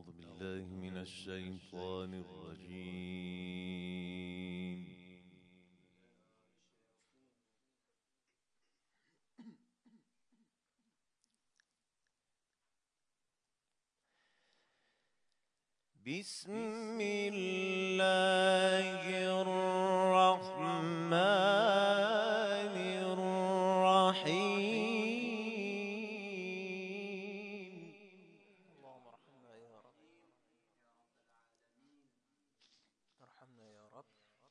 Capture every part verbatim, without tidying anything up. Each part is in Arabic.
أعوذ بالله من الشيطان الرجيم. بسم الله الرحمن الرحيم. اللهم ارحمنا يا رب، ارحمنا يا رب.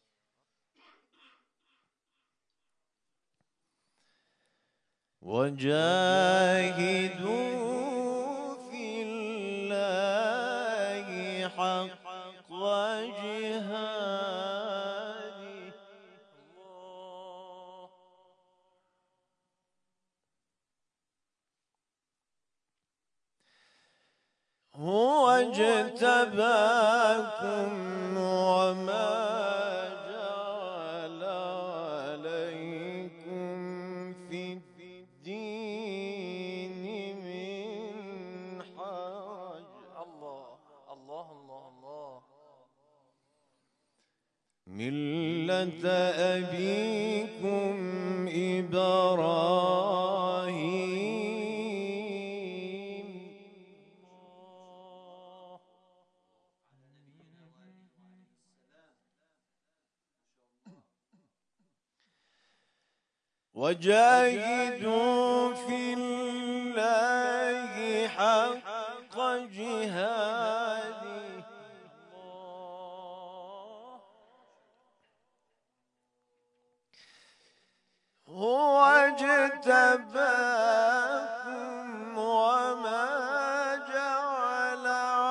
وجاهدوا في الله حق جهاده الله هو اجتباكم وما جعل عليكم في الدين من حرج. الله الله الله الله. ملة أبيكم إبراهيم الله. وجاهدوا في الله حق جهاده الله هو اجتباكم وما جعل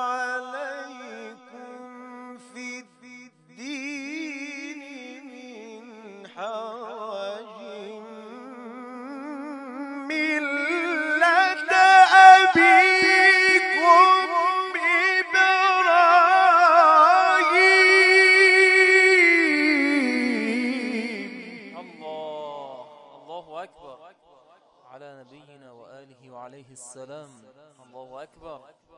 عليكم في الدين من حرج ملة أبيكم إبراهيم. الله. الله أكبر على نبينا وآله وعليه السلام. الله أكبر.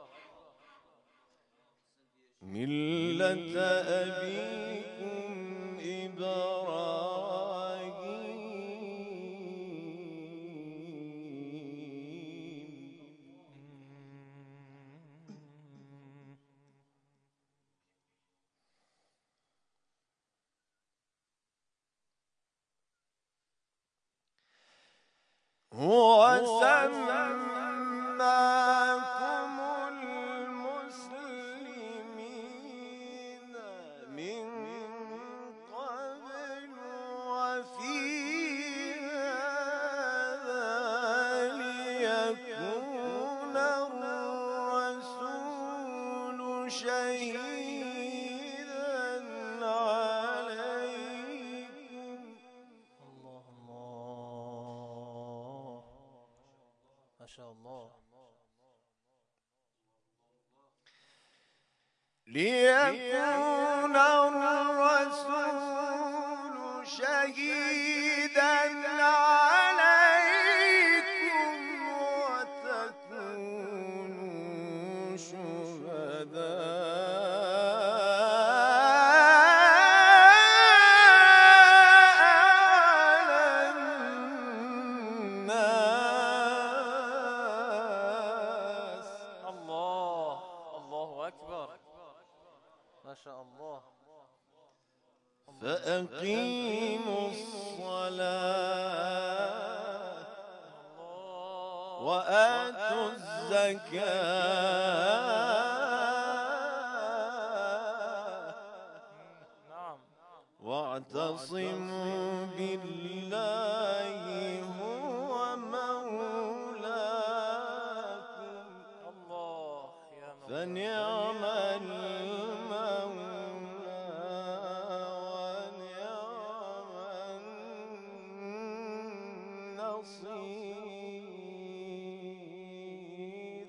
ملة أبيكم إبراهيم هو سماكم المسلمين من قبل وفي هذا ليكون الرسول شهيدا عليكم. الله الله. ما شاء الله. ليكون الرسول شهيدا عليكم وتكونوا شهداء على الناس. الله الله أكبر. ما شاء الله. فأقيموا الصلاة الله وآتوا الزكاة نعم. واعتصموا بالله هو مولاكم الله يا مولانا. فنعم المولى ونعم النصير.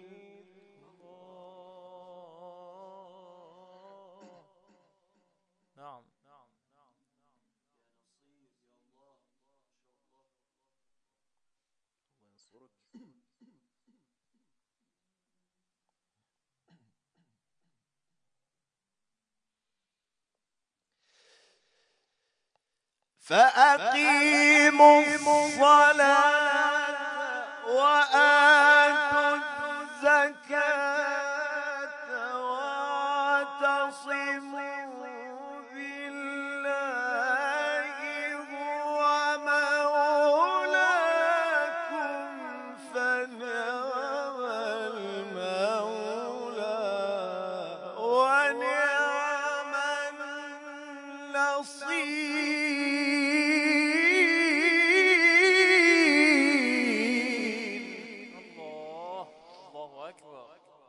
الله. نعم نعم نعم. الله ينصرك. فأقيموا الصلاة وآتوا الزكاة واعتصموا بالله هو مولاكم فنعم المولى ونعم النصير. الله الله أكبر.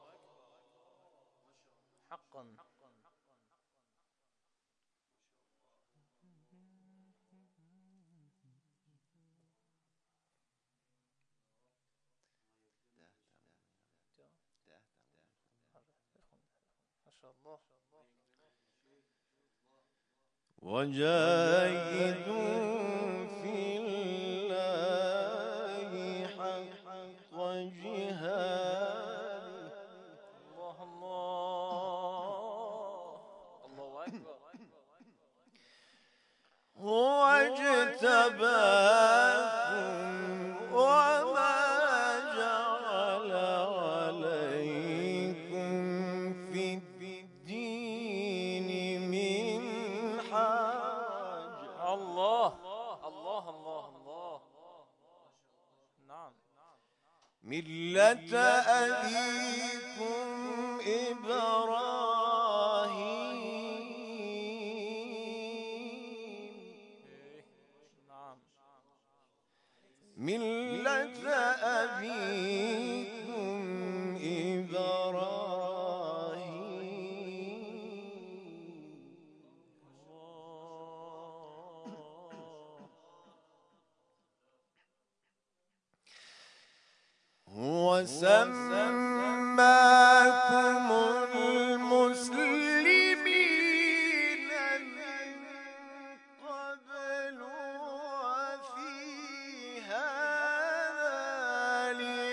حقا. ما شاء الله. وجاهدوا في الله حق جهاده. الله الله الله أكبر. هو اجتباكم وما جعل عليكم في الدين من حرج. الله الله الله الله. نعم. ملة أبيكم إبراهيم. نعم. ملة أبيكم إبراهيم. هو سماكم المسلمين من قبل وفي هذا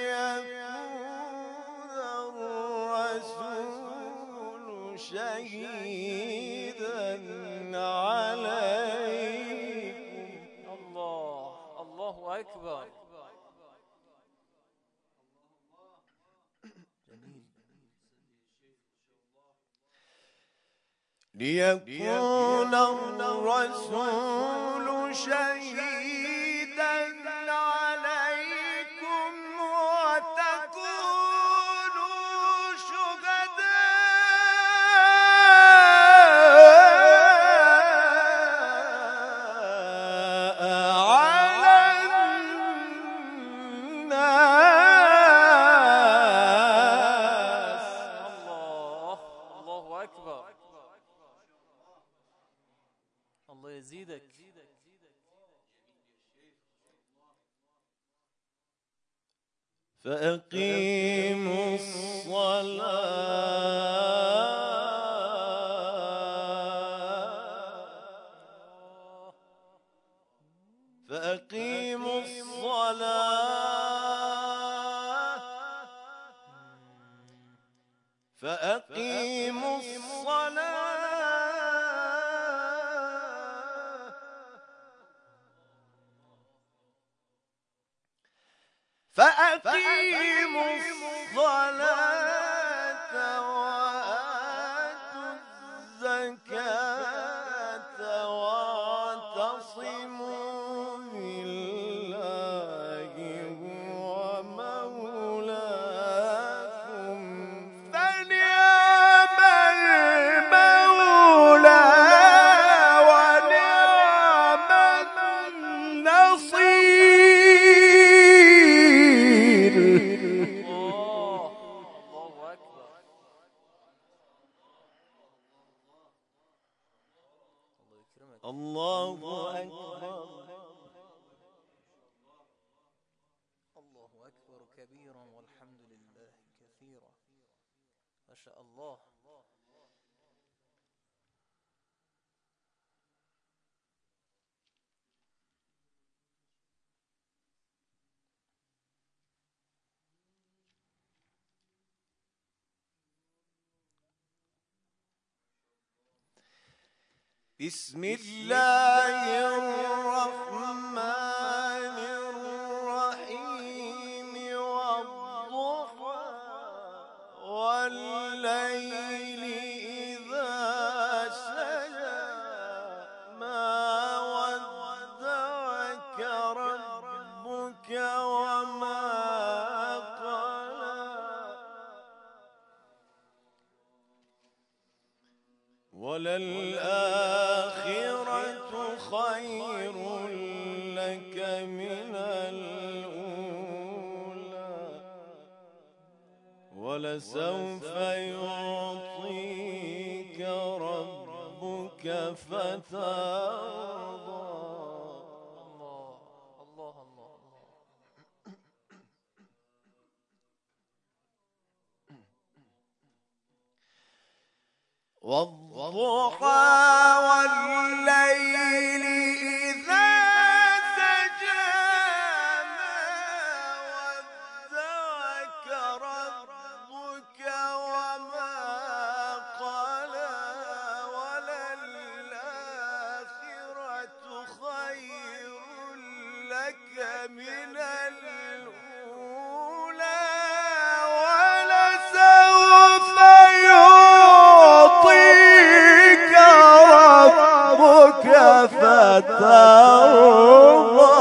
ليكون الرسول شهيدا عليكم. الله الله أكبر. ليكون الرسول شهيدا عليكم وتكونوا شهداء على الناس. الله الله أكبر. الله يزيدك. فأقيموا الصلاة فأقيموا الصلاة فأقيموا الصلاة فأقيموا الصلاة وآتوا الزكاة واعتصموا بالله هو مولاكم فنعم المولى ونعم النصير. الله الله أكبر. الله يكرمك. الله أكبر. الله أكبر كبيرا والحمد لله كثيرا. ما شاء الله. بسم الله الرحمن وللآخرة خير لك من الأولى ولسوف يعطيك ربك فترضى. الله الله الله الله. والضحى والليل إذا سجى ما ودعك ربك وما قلى وللآخرة خير لك من الأولى ولسوف يعطيك ربك فترضى.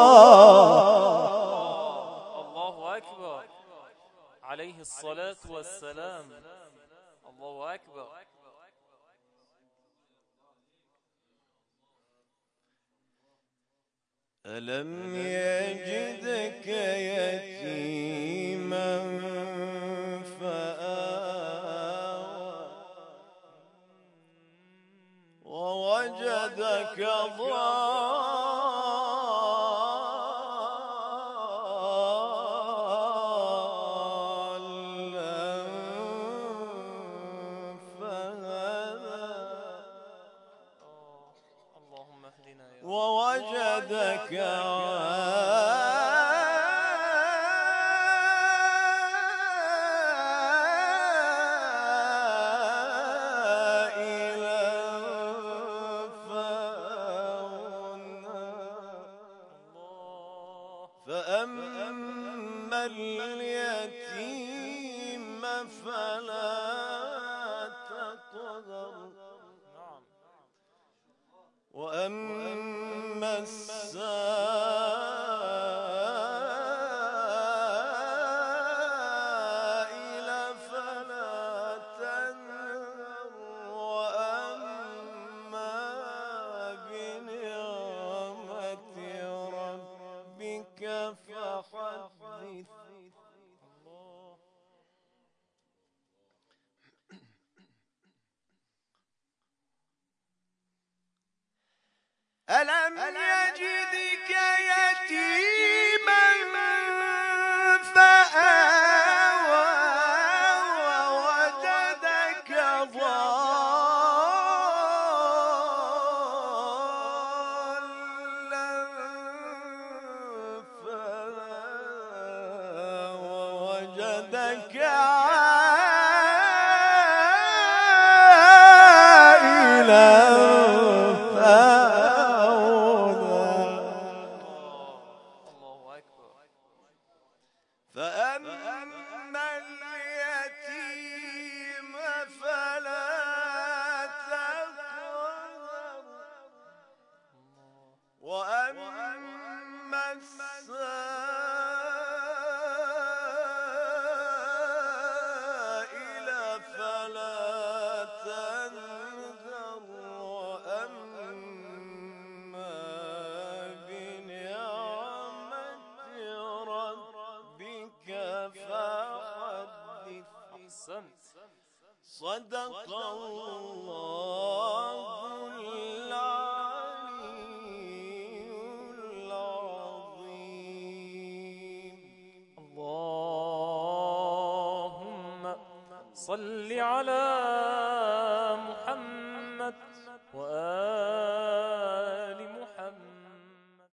الله أكبر عليه الصلاة والسلام. الله أكبر. ألم يجدك يتيما فآوى ووجدك ضالا فهدى اللهم اهدنا يا رب. ووجدك عائلا فأغنى. فأما اليتيم فلا تقهر نعم. وأما السائل فلا تنهر وأما بنعمة ربك فحدث. الله. ألم يجدك يتيما فآوى ووجدك ضالا فهدى ووجدك عائلا فأما اليتيم فلا تقهر وأما السائل فلا تنهر وأما بنعمة ربك فحدث. أحسنت. صدق الله العلي العظيم. اللهم صل على